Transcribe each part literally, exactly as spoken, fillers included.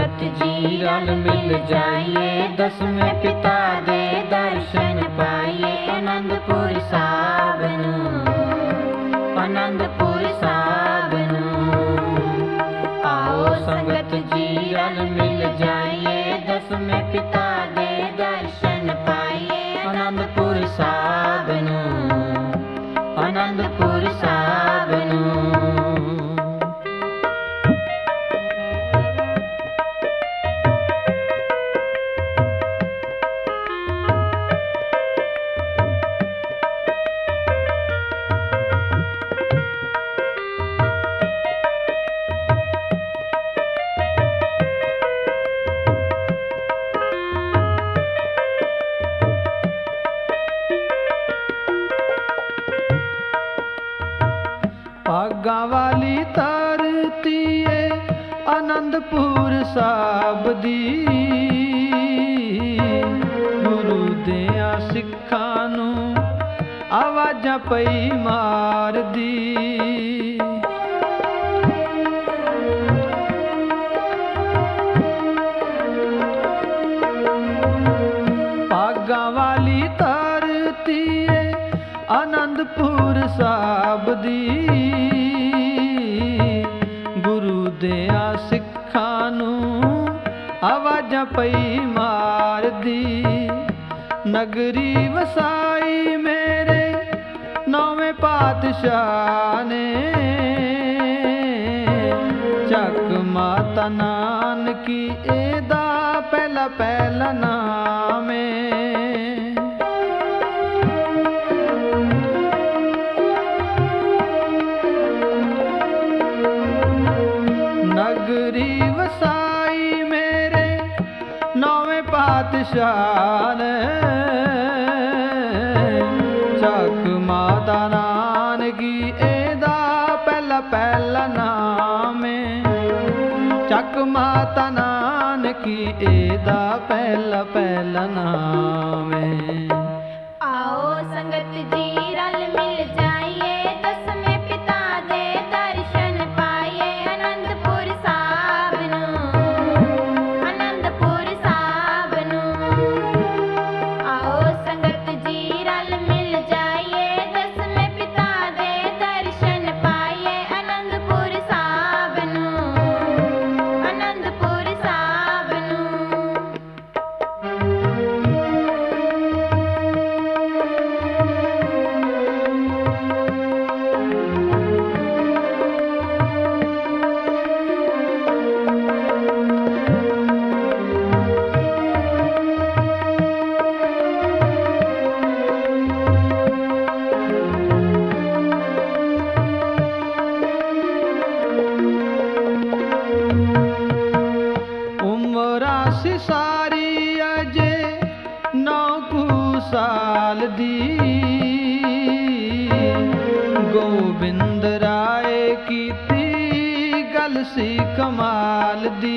संगत जी रल मिल जाइए, दसवें पिता दे दर्शन पाइए। आनंदपुर साहब नूं, आनंदपुर साहब नूं, आओ संगत जी रल मिल जाइए, दसवें पिता दे दर्शन पाइए। आनंदपुर साहब नूं, आनंदपुर साहब नूं। भागां वाली धरती ए आनंदपुर साहब दी, गुरु दियां सिखां नूं आवाजां पई मारदी। भागां वाली धरती ए आनंदपुर साहब दी, गुरु दियां सिखां नूं आवाजां पई मारदी। नगरी वसाई मेरे नौवें पातशाह ने, चक माता नानकी एदा पहला पहला नाम है। नगरी वसाई मेरे नौवें पातशाह ने, चक माता नानकी एदा पहला पहला नाम है। चक माता नानकी एदा पहला पहला नाम है। आओ संगत जी रल मिल जाइए, दसवें पिता दे दर्शन पाइए। आनंदपुर साहब नूं, आनंदपुर साहब नूं, आओ संगत जी रल मिल जाइए, दसवें पिता दे दर्शन पाइए। आनंदपुर साहब नूं, आनंदपुर साहब नूं। उमरा सी सारी अजे नौ कू साल दी, गोबिंद राय कीती गल सी कमाल दी।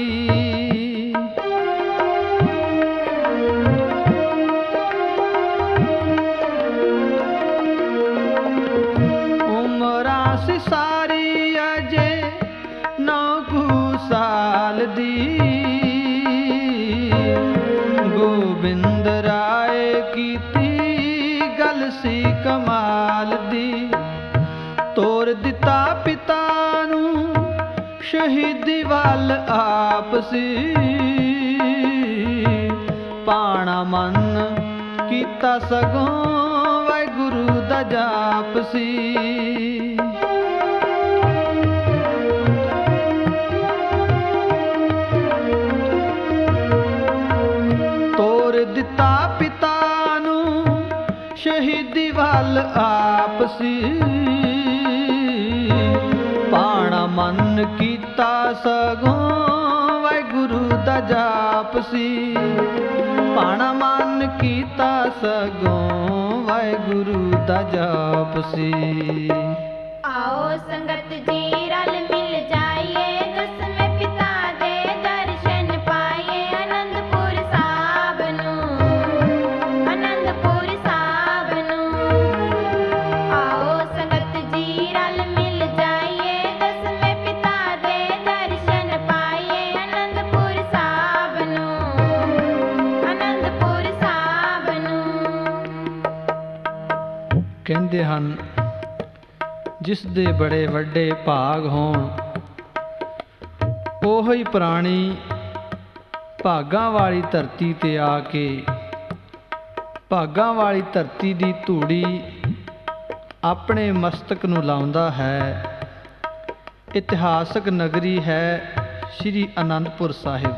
उमरा सी सारी अजे नौ कू साल दी, गोबिंद राय कीती गल सी कमाल दी। तोर दिता पिता नूं शहीदी वल आपसी, पाणा मन कीता सगों वाहिगुरू दा जाप सी। दिता पिता नूं शहीदी वल आपसी, पाणा मन कीता सगों वाहिगुरू दा जाप सी। पाणा मन कीता सगों वाहिगुरू दा जाप सी। आओ संगत जी रल मिल जाइए, दसवें पिता दे दर्शन पाइए। आनंदपुर साहब नूं, आनंदपुर साहब नूं, आओ संगत जी रल मिल जाइए, दसवें पिता दे दर्शन पाइए। आनंदपुर साहब ਕਹਿੰਦੇ ਹਨ ਜਿਸ ਦੇ ਬੜੇ ਵੱਡੇ ਭਾਗ ਹੋਣ ਉਹੋ ਹੀ ਪ੍ਰਾਣੀ ਭਾਗਾਂ ਵਾਲੀ ਧਰਤੀ ਤੇ ਆ ਕੇ ਭਾਗਾਂ ਵਾਲੀ ਧਰਤੀ ਦੀ ਧੂੜੀ ਆਪਣੇ ਮਸਤਕ ਨੂੰ ਲਾਉਂਦਾ ਹੈ। ਇਤਿਹਾਸਕ ਨਗਰੀ ਹੈ ਸ਼੍ਰੀ ਅਨੰਦਪੁਰ ਸਾਹਿਬ,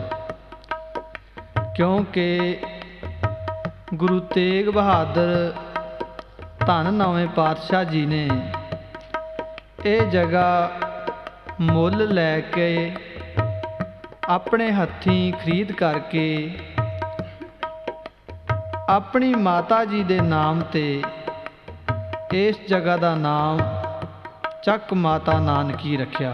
ਕਿਉਂਕਿ ਗੁਰੂ ਤੇਗ ਬਹਾਦਰ ਧੰਨ ਨੌਵੇਂ ਪਾਤਸ਼ਾਹ ਜੀ ਨੇ ਇਹ ਜਗ੍ਹਾ ਮੁੱਲ ਲੈ ਕੇ ਆਪਣੇ ਹੱਥੀਂ ਖਰੀਦ ਕਰਕੇ ਆਪਣੀ ਮਾਤਾ ਜੀ ਦੇ ਨਾਮ ਤੇ ਇਸ ਜਗ੍ਹਾ ਦਾ ਨਾਮ ਚੱਕ ਮਾਤਾ ਨਾਨਕੀ ਰੱਖਿਆ।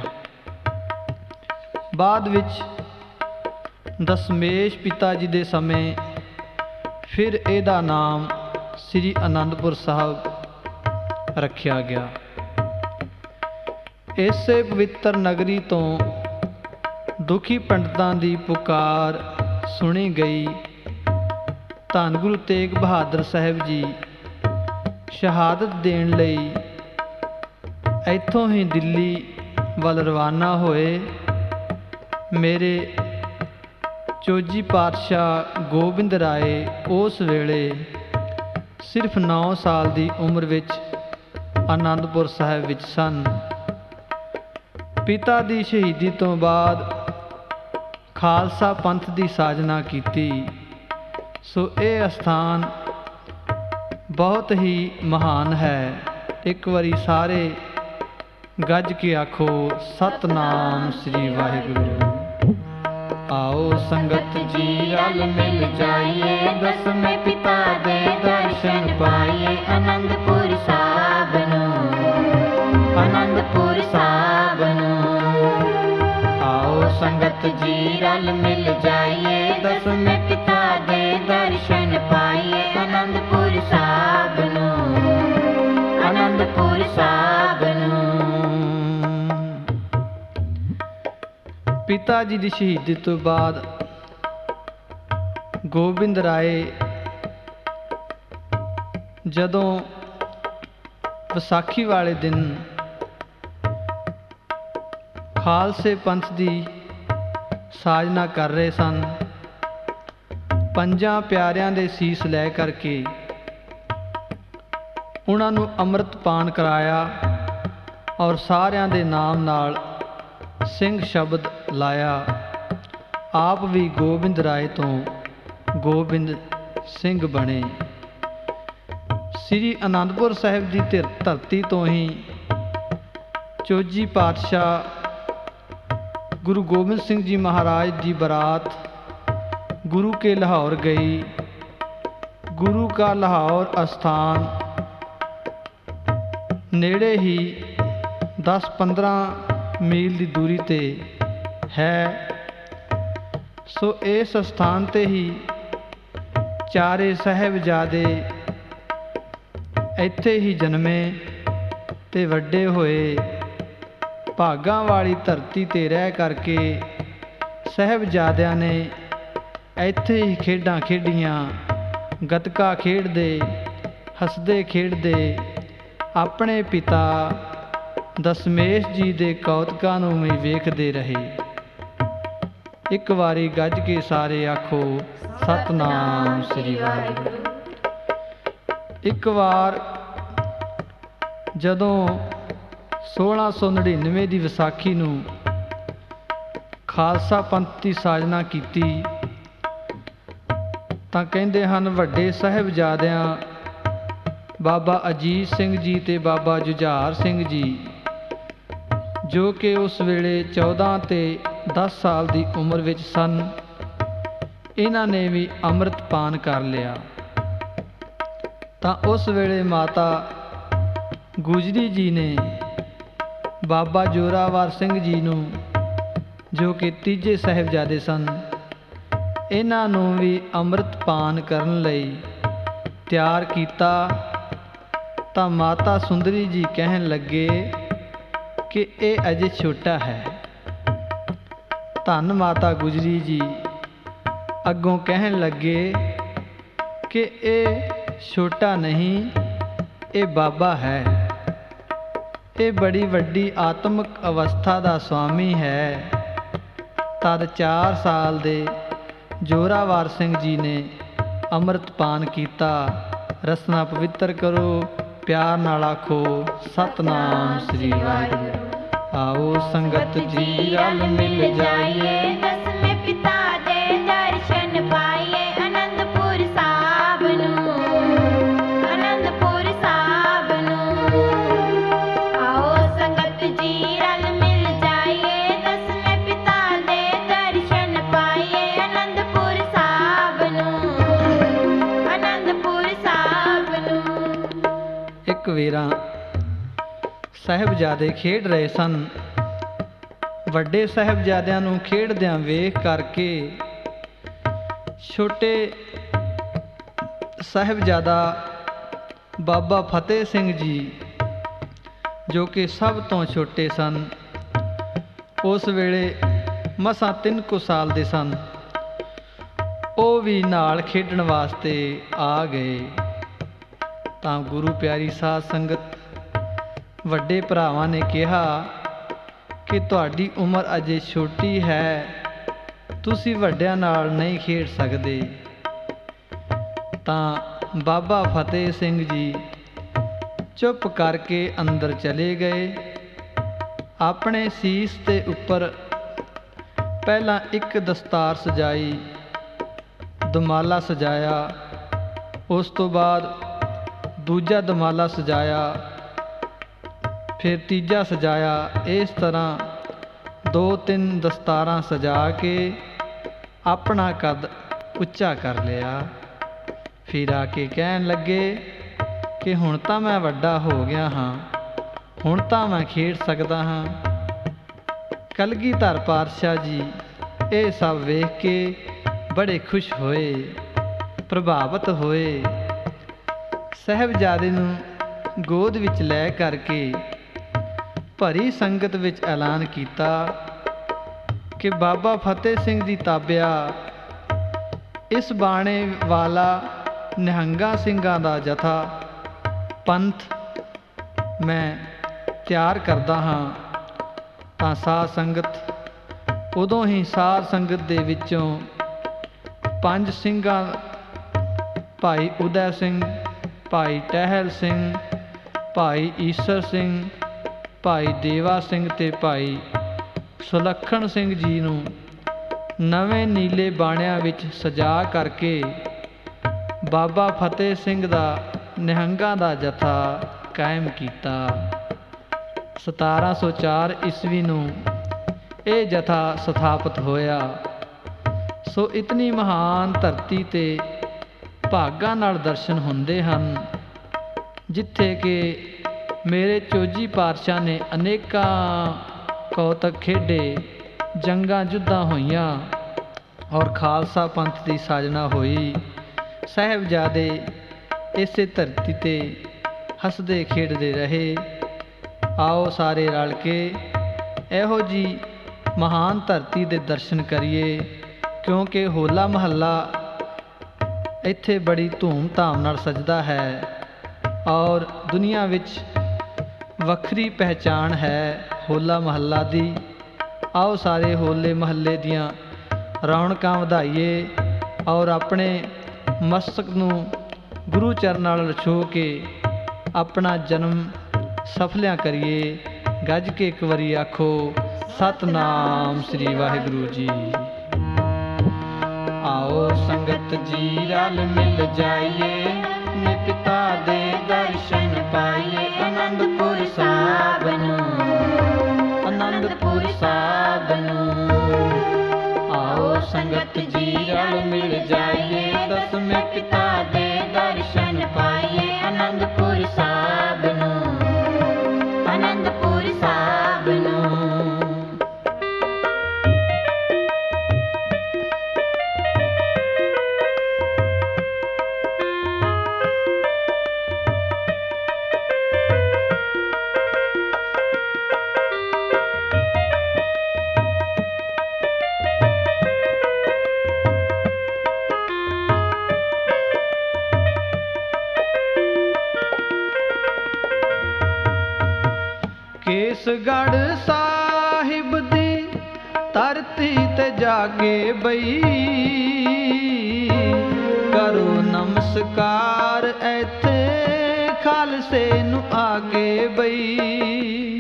ਬਾਅਦ ਵਿੱਚ ਦਸਮੇਸ਼ ਪਿਤਾ ਜੀ ਦੇ ਸਮੇਂ ਫਿਰ ਇਹਦਾ ਨਾਮ ਸ੍ਰੀ ਅਨੰਦਪੁਰ ਸਾਹਿਬ ਰੱਖਿਆ ਗਿਆ। ਇਸੇ ਪਵਿੱਤਰ ਨਗਰੀ ਤੋਂ ਦੁਖੀ ਪੰਡਤਾਂ ਦੀ ਪੁਕਾਰ ਸੁਣੀ ਗਈ। ਧੰਨ ਗੁਰੂ ਤੇਗ ਬਹਾਦਰ ਸਾਹਿਬ ਜੀ ਸ਼ਹਾਦਤ ਦੇਣ ਲਈ ਇੱਥੋਂ ਹੀ ਦਿੱਲੀ ਵੱਲ ਰਵਾਨਾ ਹੋਏ। ਮੇਰੇ ਚੌਜੀ ਪਾਤਸ਼ਾਹ ਗੋਬਿੰਦ ਰਾਏ ਉਸ ਵੇਲੇ ਸਿਰਫ ਨੌ ਸਾਲ ਦੀ ਉਮਰ ਵਿੱਚ ਅਨੰਦਪੁਰ ਸਾਹਿਬ ਵਿੱਚ ਸਨ। ਪਿਤਾ ਦੀ ਸ਼ਹੀਦੀ ਤੋਂ ਬਾਅਦ ਖਾਲਸਾ ਪੰਥ ਦੀ ਸਾਜਨਾ ਕੀਤੀ। ਸੋ ਇਹ ਅਸਥਾਨ ਬਹੁਤ ਹੀ ਮਹਾਨ ਹੈ। ਇੱਕ ਵਾਰੀ ਸਾਰੇ ਗੱਜ ਕੇ ਆਖੋ ਸਤਨਾਮ ਸ੍ਰੀ ਵਾਹਿਗੁਰੂ। ਆਓ ਸੰਗਤ ਜੀ ਰਲ ਮਿਲ ਜਾਈਏ, ਦਸਵੇਂ ਪਿਤਾ ਦੇ ਦਰਸ਼ਨ ਪਾਈਏ। ਅਨੰਦਪੁਰ ਸਾਹਿਬ ਨੂੰ, ਅਨੰਦਪੁਰ ਸਾਹਿਬ ਨੂੰ। ਆਓ ਸੰਗਤ ਜੀ ਰਲ ਮਿਲ ਜਾਈਏ, ਦਸਵੇਂ ਪਿਤਾ ਦੇ ਦਰਸ਼ਨ ਪਾਈਏ। ਅਨੰਦਪੁਰ ਸਾਹਿਬ ਨੂੰ, ਅਨੰਦਪੁਰ ਸਾਹਿਬ ਨੂੰ। ਪਿਤਾ ਜੀ ਦੀ ਸ਼ਹੀਦੀ ਤੋਂ ਬਾਅਦ ਗੋਬਿੰਦ ਰਾਏ ਜਦੋਂ ਵਿਸਾਖੀ ਵਾਲੇ ਦਿਨ ਖਾਲਸੇ ਪੰਥ ਦੀ ਸਾਜਨਾ ਕਰ ਰਹੇ ਸਨ, ਪੰਜਾਂ ਪਿਆਰਿਆਂ ਦੇ ਸੀਸ ਲੈ ਕਰਕੇ ਉਹਨਾਂ ਨੂੰ ਅੰਮ੍ਰਿਤ ਪਾਨ ਕਰਾਇਆ ਔਰ ਸਾਰਿਆਂ ਦੇ ਨਾਮ ਨਾਲ ਸਿੰਘ ਸ਼ਬਦ ਲਾਇਆ। ਆਪ ਵੀ ਗੋਬਿੰਦ ਰਾਏ ਤੋਂ ਗੋਬਿੰਦ ਸਿੰਘ ਬਣੇ। ਸ੍ਰੀ ਅਨੰਦਪੁਰ ਸਾਹਿਬ ਦੀ ਧਿਰ ਧਰਤੀ ਤੋਂ ਹੀ ਚੌਜੀ ਪਾਤਸ਼ਾਹ ਗੁਰੂ ਗੋਬਿੰਦ ਸਿੰਘ ਜੀ ਮਹਾਰਾਜ ਦੀ ਬਰਾਤ गुरु के लाहौर गई। गुरु का लाहौर अस्थान नेड़े ही दस पंद्रह मील की दूरी ते है। सो इस स्थान ते ही चारे साहिबजादे इत्थे ही जन्मे ते वड्डे होए। भागां वाली धरती ते रह करके साहिबजादियां ने ਇੱਥੇ ਹੀ ਖੇਡਾਂ ਖੇਡੀਆਂ। ਗੱਤਕਾ ਖੇਡਦੇ, ਹੱਸਦੇ ਖੇਡਦੇ ਆਪਣੇ ਪਿਤਾ ਦਸਮੇਸ਼ ਜੀ ਦੇ ਕੌਤਕਾਂ ਨੂੰ ਵੀ ਵੇਖਦੇ ਰਹੇ। ਇੱਕ ਵਾਰੀ ਗੱਜ ਕੇ ਸਾਰੇ ਆਖੋ ਸਤਨਾਮ ਸ੍ਰੀ ਵਾਹਿਗੁਰੂ। ਇੱਕ ਵਾਰ ਜਦੋਂ ਸੋਲਾਂ ਸੌ ਨੜਿਨਵੇਂ ਦੀ ਵਿਸਾਖੀ ਨੂੰ ਖਾਲਸਾ ਪੰਥ ਦੀ ਸਾਜਨਾ ਕੀਤੀ ਤਾਂ ਕਹਿੰਦੇ ਹਨ ਵੱਡੇ ਸਾਹਿਬਜ਼ਾਦਿਆਂ ਬਾਬਾ ਅਜੀਤ ਸਿੰਘ ਜੀ ਤੇ ਬਾਬਾ ਜੁਝਾਰ ਸਿੰਘ ਜੀ, ਜੋ ਕਿ ਉਸ ਵੇਲੇ ਚੌਦਾਂ ਤੇ ਦਸ ਸਾਲ ਦੀ ਉਮਰ ਵਿੱਚ ਸਨ, ਇਹਨਾਂ ਨੇ ਵੀ ਅੰਮ੍ਰਿਤ ਪਾਨ ਕਰ ਲਿਆ। ਤਾਂ ਉਸ ਵੇਲੇ ਮਾਤਾ ਗੁਜਰੀ ਜੀ ਨੇ ਬਾਬਾ ਜੋਰਾਵਰ ਸਿੰਘ ਜੀ ਨੂੰ, ਜੋ ਕਿ ਤੀਜੇ ਸਾਹਿਬਜ਼ਾਦੇ ਸਨ, ਇਹਨਾਂ ਨੂੰ ਵੀ ਅੰਮ੍ਰਿਤ ਪਾਨ ਕਰਨ ਲਈ ਤਿਆਰ ਕੀਤਾ। ਤਾਂ ਮਾਤਾ ਸੁੰਦਰੀ ਜੀ ਕਹਿਣ ਲੱਗੇ ਕਿ ਇਹ ਅਜੇ ਛੋਟਾ ਹੈ। ਧੰਨ ਮਾਤਾ ਗੁਜਰੀ ਜੀ ਅੱਗੋਂ ਕਹਿਣ ਲੱਗੇ ਕਿ ਇਹ ਛੋਟਾ ਨਹੀਂ, ਇਹ ਬਾਬਾ ਹੈ। ਇਹ ਬੜੀ ਵੱਡੀ ਆਤਮਿਕ ਅਵਸਥਾ ਦਾ ਸਵਾਮੀ ਹੈ। ਤਦ ਚਾਰ ਸਾਲ ਦੇ ਜੋਰਾਵਰ ਸਿੰਘ ਜੀ ਨੇ ਅੰਮ੍ਰਿਤ ਪਾਨ ਕੀਤਾ। ਰਸਨਾ ਪਵਿੱਤਰ ਕਰੋ, ਪਿਆਰ ਨਾਲ ਆਖੋ ਸਤਨਾਮ ਸ੍ਰੀ ਵਾਹਿਗੁਰੂ। ਆਓ ਸੰਗਤ ਜੀ ਰਲ ਮਿਲ ਜਾਈਏ, ਦਸਵੇਂ ਪਿਤਾ ਦੇ ਦਰਸ਼ਨ ਪਾਈਏ। ਅਨੰਦਪੁਰ ਸਾਹਿਬ ਨੂੰ, ਅਨੰਦਪੁਰ ਸਾਹਿਬ ਨੂੰ। ਆਓ ਸੰਗਤ ਜੀ ਰਲ ਮਿਲ ਜਾਈਏ, ਦਸਵੇਂ ਪਿਤਾ ਦੇ ਦਰਸ਼ਨ ਪਾਈਏ। ਅਨੰਦਪੁਰ ਸਾਹਿਬ ਨੂੰ, ਅਨੰਦਪੁਰ ਸਾਹਿਬ ਨੂੰ। ਇੱਕ ਵੇਰਾ ਸਾਹਿਬਜ਼ਾਦੇ ਖੇਡ ਰਹੇ ਸਨ। ਵੱਡੇ ਸਾਹਿਬਜ਼ਾਦਿਆਂ ਨੂੰ ਖੇਡਦਿਆਂ ਵੇਖ ਕਰਕੇ ਛੋਟੇ ਸਾਹਿਬਜ਼ਾਦਾ ਬਾਬਾ ਫਤਿਹ ਸਿੰਘ ਜੀ, ਜੋ ਕਿ ਸਭ ਤੋਂ ਛੋਟੇ ਸਨ, ਉਸ ਵੇਲੇ ਮਸਾਂ ਤਿੰਨ ਕੁ ਸਾਲ ਦੇ ਸਨ, ਉਹ ਵੀ ਨਾਲ ਖੇਡਣ ਵਾਸਤੇ ਆ ਗਏ। ਤਾਂ ਗੁਰੂ ਪਿਆਰੀ ਸਾਧ ਸੰਗਤ, ਵੱਡੇ ਭਰਾਵਾਂ ਨੇ ਕਿਹਾ ਕਿ ਤੁਹਾਡੀ ਉਮਰ ਅਜੇ ਛੋਟੀ ਹੈ, ਤੁਸੀਂ ਵੱਡਿਆਂ ਨਾਲ ਨਹੀਂ ਖੇਡ ਸਕਦੇ। ਤਾਂ ਬਾਬਾ ਫਤਿਹ ਸਿੰਘ ਜੀ ਚੁੱਪ ਕਰਕੇ ਅੰਦਰ ਚਲੇ ਗਏ। ਆਪਣੇ ਸੀਸ ਦੇ ਉੱਪਰ ਪਹਿਲਾਂ ਇੱਕ ਦਸਤਾਰ ਸਜਾਈ, ਦੁਮਾਲਾ ਸਜਾਇਆ, ਉਸ ਤੋਂ ਬਾਅਦ ਦੂਜਾ ਦੁਮਾਲਾ ਸਜਾਇਆ, ਫਿਰ ਤੀਜਾ ਸਜਾਇਆ। ਇਸ ਤਰ੍ਹਾਂ ਦੋ ਤਿੰਨ ਦਸਤਾਰਾਂ ਸਜਾ ਕੇ ਆਪਣਾ ਕੱਦ ਉੱਚਾ ਕਰ ਲਿਆ। ਫਿਰ ਆ ਕੇ ਕਹਿਣ ਲੱਗੇ ਕਿ ਹੁਣ ਤਾਂ ਮੈਂ ਵੱਡਾ ਹੋ ਗਿਆ ਹਾਂ, ਹੁਣ ਤਾਂ ਮੈਂ ਖੇਡ ਸਕਦਾ ਹਾਂ। ਕਲਗੀਧਰ ਪਾਤਸ਼ਾਹ ਜੀ ਇਹ ਸਭ ਵੇਖ ਕੇ ਬੜੇ ਖੁਸ਼ ਹੋਏ, ਪ੍ਰਭਾਵਿਤ ਹੋਏ। ਸਾਹਿਬਜ਼ਾਦੇ ਨੂੰ ਗੋਦ ਵਿੱਚ ਲੈ ਕਰਕੇ ਭਰੀ ਸੰਗਤ ਵਿੱਚ ਐਲਾਨ ਕੀਤਾ ਕਿ ਬਾਬਾ ਫਤਿਹ ਸਿੰਘ ਦੀ ਤਾਬਿਆ ਇਸ ਬਾਣੇ ਵਾਲਾ ਨਿਹੰਗਾਂ ਸਿੰਘਾਂ ਦਾ ਜਥਾ ਪੰਥ ਮੈਂ ਤਿਆਰ ਕਰਦਾ ਹਾਂ। ਤਾਂ ਸਾਧ ਸੰਗਤ ਉਦੋਂ ਹੀ ਸਾਧ ਸੰਗਤ ਦੇ ਵਿੱਚੋਂ ਪੰਜ ਸਿੰਘਾਂ, ਭਾਈ ਉਦੈ ਸਿੰਘ, ਭਾਈ ਟਹਿਲ ਸਿੰਘ, ਭਾਈ ਈਸਰ ਸਿੰਘ, ਭਾਈ ਦੇਵਾ ਸਿੰਘ ਤੇ ਭਾਈ ਸੁਲੱਖਣ ਸਿੰਘ ਜੀ ਨੂੰ ਨਵੇਂ ਨੀਲੇ ਬਾਣਿਆਂ ਵਿੱਚ ਸਜਾ ਕਰਕੇ ਬਾਬਾ ਫਤਿਹ ਸਿੰਘ ਦਾ ਨਿਹੰਗਾਂ ਦਾ ਜਥਾ ਕਾਇਮ ਕੀਤਾ। ਸਤਾਰਾਂ ਸੌ ਚਾਰ ਈਸਵੀ ਨੂੰ ਇਹ ਜਥਾ ਸਥਾਪਿਤ ਹੋਇਆ। ਸੋ ਇਤਨੀ ਮਹਾਨ ਧਰਤੀ ਤੇ ਭਾਗਾਂ ਨਾਲ ਦਰਸ਼ਨ ਹੁੰਦੇ ਹਨ, ਜਿੱਥੇ ਕਿ ਮੇਰੇ ਚੋਜੀ ਪਾਤਸ਼ਾਹ ਨੇ ਅਨੇਕਾਂ ਕੌਤਕ ਖੇਡੇ, ਜੰਗਾਂ ਜੁੱਧਾਂ ਹੋਈਆਂ ਔਰ ਖਾਲਸਾ ਪੰਥ ਦੀ ਸਾਜਨਾ ਹੋਈ। ਸਾਹਿਬਜ਼ਾਦੇ ਇਸੇ ਧਰਤੀ ਤੇ ਹੱਸਦੇ ਖੇਡਦੇ ਰਹੇ। ਆਓ ਸਾਰੇ ਰਲ ਕੇ ਇਹੋ ਜੀ ਮਹਾਨ ਧਰਤੀ ਦੇ ਦਰਸ਼ਨ ਕਰੀਏ, ਕਿਉਂਕਿ ਹੋਲਾ ਮਹੱਲਾ ਇੱਥੇ ਬੜੀ ਧੂਮ ਧਾਮ ਨਾਲ ਸਜਦਾ ਹੈ ਔਰ ਦੁਨੀਆ ਵਿੱਚ ਵੱਖਰੀ ਪਹਿਚਾਣ ਹੈ ਹੋਲਾ ਮਹੱਲਾ ਦੀ। ਆਓ ਸਾਰੇ ਹੋਲੇ ਮਹੱਲੇ ਦੀਆਂ ਰੌਣਕਾਂ ਵਧਾਈਏ ਔਰ ਆਪਣੇ ਮਸਤਕ ਨੂੰ ਗੁਰੂ ਚਰਨਾਂ ਨਾਲ ਛੋਹ ਕੇ ਆਪਣਾ ਜਨਮ ਸਫਲਿਆਂ ਕਰੀਏ। ਗੱਜ ਕੇ ਇੱਕ ਵਾਰੀ ਆਖੋ ਸਤਨਾਮ ਸ੍ਰੀ ਵਾਹਿਗੁਰੂ ਜੀ। ਆਓ ਸੰਗਤ ਜੀ ਰਲ ਮਿਲ ਜਾਈਏ, ਨੇ ਪਿਤਾ ਦੇ ਦਰਸ਼ਨ ਪਾਈਏ। ਅਨੰਦਪੁਰ ਸਾਹਿਬ ਨੂੰ, ਅਨੰਦਪੁਰ ਸਾਹਿਬ ਨੂੰ। ਆਓ ਸੰਗਤ ਜੀ ਰਲ ਮਿਲ ਜਾਈਏ, ਦਸਵੇਂ ਪਿਤਾ ਦੇ ਦਰਸ਼ਨ ਪਾਈਏ। ਅਨੰਦਪੁਰ ਸਾਹਿਬ ਨੂੰ, ਅਨੰਦਪੁਰ ਸਾਹਿਬ ਨੂੰ। ਕੇਸਗੜ੍ਹ ਸਾਹਿਬ ਦੀ ਧਰਤੀ ਤੇ ਜਾ ਕੇ ਬਈ ਕਰੋ ਨਮਸਕਾਰ ਇੱਥੇ ਖਾਲਸੇ ਨੂੰ ਆ ਕੇ ਬਈ।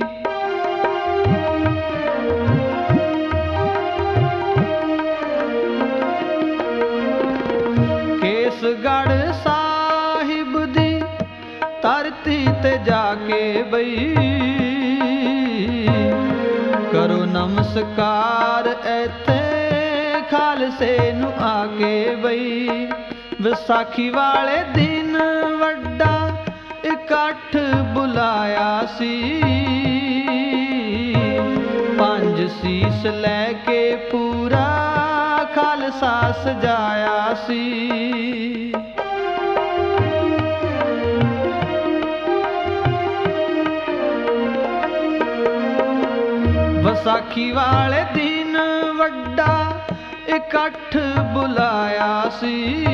ਕੇਸਗੜ੍ਹ ਸਾਹਿਬ ਦੀ ਧਰਤੀ ਤੇ ਜਾ ਕੇ ਬਈ ਕਰੋ ਨਮਸਕਾਰ ਇੱਥੇ ਖਾਲਸੇ ਨੂੰ ਆ ਕੇ ਬਈ। ਵਿਸਾਖੀ ਵਾਲੇ ਦਿਨ ਵੱਡਾ ਇਕੱਠ ਬੁਲਾਇਆ ਸੀ ਪੰਜ ਸੀਸ ਲੈ ਕੇ ਪੂਰਾ ਖਾਲਸਾ ਸਜਾਇਆ ਸੀ। ਵਿਸਾਖੀ ਵਾਲੇ ਦਿਨ ਵੱਡਾ ਇਕੱਠ ਬੁਲਾਇਆ ਸੀ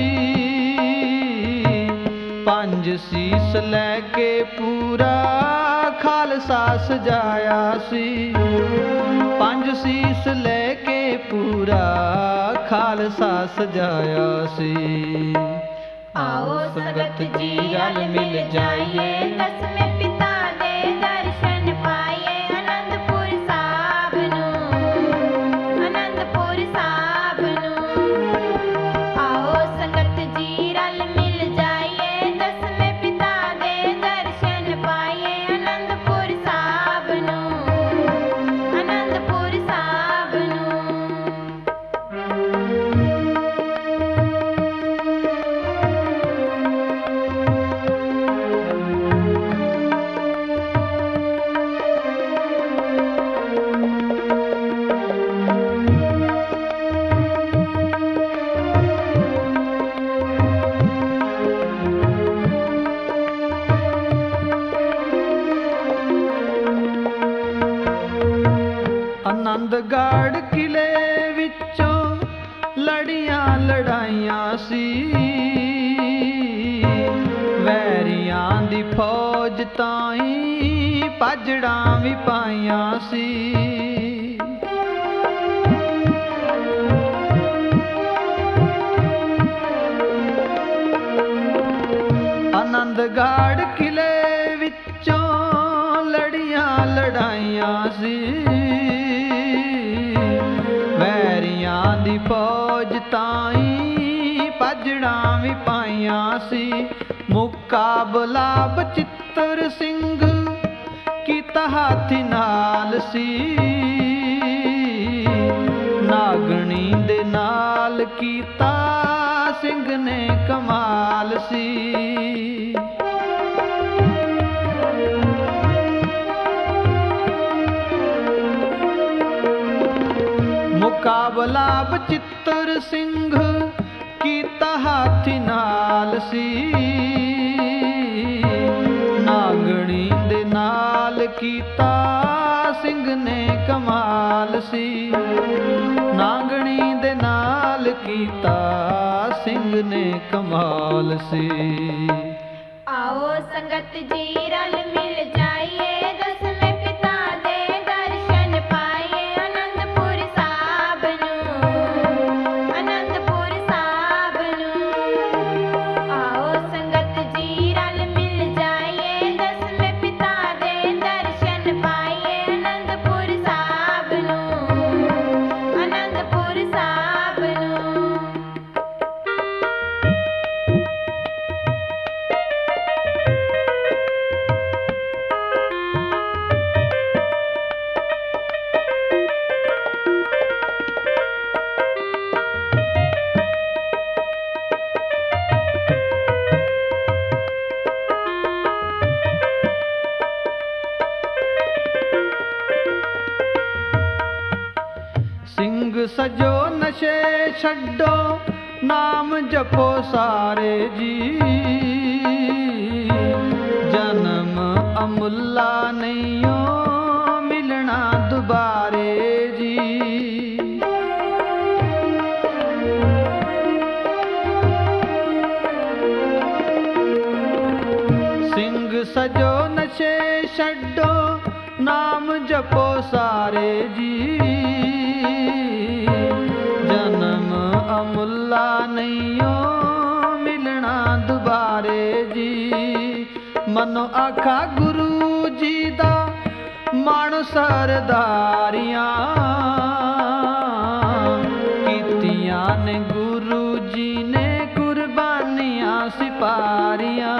ਪੰਜ ਸੀਸ ਲੈ ਕੇ ਪੂਰਾ ਖਾਲਸਾ ਸਜਾਇਆ ਸੀ। ਪੰਜ ਸੀਸ ਲੈ ਕੇ ਪੂਰਾ ਖਾਲਸਾ ਸਜਾਇਆ ਸੀ। ਆਓ ਸੰਗਤ ਜੀ ਰਲ ਮਿਲ ਜਾਈਏ ਦਸਵੇਂ ਪਿਤਾ ਦੇ ਦਰਸ਼ਨ ਪਾਈਏ ਅਨੰਦਪੁਰ ਸਾਹਿਬ ਨੂੰ ਅਨੰਦਪੁਰ ਸਾਹਿਬ ਨੂੰ। ਆਓ ਸੰਗਤ ਜੀ ਰਲ ਮਿਲ ਜਾਈਏ ਦਸਵੇਂ ਪਿਤਾ ਦੇ ਦਰਸ਼ਨ ਪਾਈਏ ਅਨੰਦਪੁਰ ਸਾਹਿਬ ਨੂੰ ਅਨੰਦਪੁਰ ਸਾਹਿਬ ਨੂੰ। ਆਨੰਦਗੜ੍ਹ ਕਿਲੇ ਵਿੱਚੋਂ ਲੜੀਆਂ ਲੜਾਈਆਂ ਸੀ ਵੈਰੀਆਂ ਦੀ ਫੌਜ ਤਾਈਂ ਭਾਜੜਾਂ ਵੀ ਪਾਈਆਂ ਸੀ। ਆਨੰਦਗੜ੍ਹ ਕਿਲੇ ਵਿੱਚੋਂ ਲੜੀਆਂ ਲੜਾਈਆਂ ਸੀ ਵੈਰੀਆਂ ਦੀ ਫੌਜ ਤਾਈਂ ਭਾਜੜਾਂ ਵੀ ਪਾਈਆਂ ਸੀ। ਮੁਕਾਬਲਾ ਬਚਿੱਤਰ ਸਿੰਘ ਕੀਤਾ ਹਾਥੀ ਨਾਲ ਸੀ ਨਾਗਣੀ ਦੇ ਨਾਲ ਕੀਤਾ ਸਿੰਘ ਨੇ ਕਮਾਲ ਸੀ। ਮੁਕਾਬਲਾ ਬਚਿੱਤਰ ਸਿੰਘ ਕੀਤਾ ਹਾਥੀ ਨਾਲ ਸੀ ਨਾਗਣੀ ਦੇ ਨਾਲ ਕੀਤਾ ਸਿੰਘ ਨੇ ਕਮਾਲ ਸੀ। ਨਾਗਣੀ ਦੇ ਨਾਲ ਕੀਤਾ ਸਿੰਘ ਨੇ ਕਮਾਲ ਸੀ। ਆਓ ਸੰਗਤ ਜੀ ਰਲ ਮਿਲ ਜਾਈਏ ਦਸਵੇਂ ਪਿਤਾ ਦੇ ਦਰਸ਼ਨ ਪਾਈਏ ਅਨੰਦਪੁਰ ਸਾਹਿਬ ਨੂੰ ਅਨੰਦਪੁਰ ਸਾਹਿਬ ਨੂੰ। ਆਓ ਸੰਗਤ ਜੀ ਰਲ ਮਿਲ ਜਾਈਏ ਦਸਵੇਂ ਪਿਤਾ ਦੇ ਦਰਸ਼ਨ ਪਾਈਏ ਅਨੰਦਪੁਰ ਸਾਹਿਬ ਨੂੰ ਅਨੰਦਪੁਰ ਸਾਹਿਬ ਨੂੰ। ਸਿੰਘ ਸਜੋ ਨਸ਼ੇ ਛੱਡੋ ਨਾਮ ਜਪੋ ਸਾਰੇ ਜੀ ਜਨਮ ਅਮੁੱਲਾ ਨਹੀਂਓ ਮਿਲਣਾ ਦੁਬਾਰੇ ਜੀ। ਸਿੰਘ ਸਜੋ ਨਸ਼ੇ ਛੱਡੋ ਨਾਮ सारे जी, जन्म अमुल्ला नैयो मिलना दुबारे जी। मनो आखा गुरु जी दा मानो सरदारियां, कीतियां ने गुरु जी ने कुर्बानियां सिपारियां।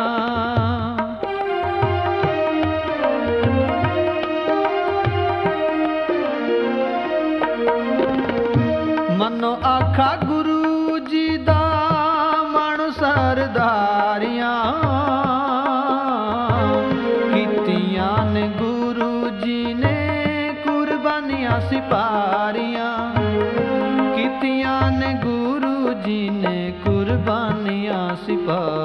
मनो आखा गुरु जी दा मानो सरदारियां, कीतियां ने गुरु जी ने कुर्बानियां सिपारियां, कीतियां ने गुरु जी ने कुर्बानियां सिपारियां।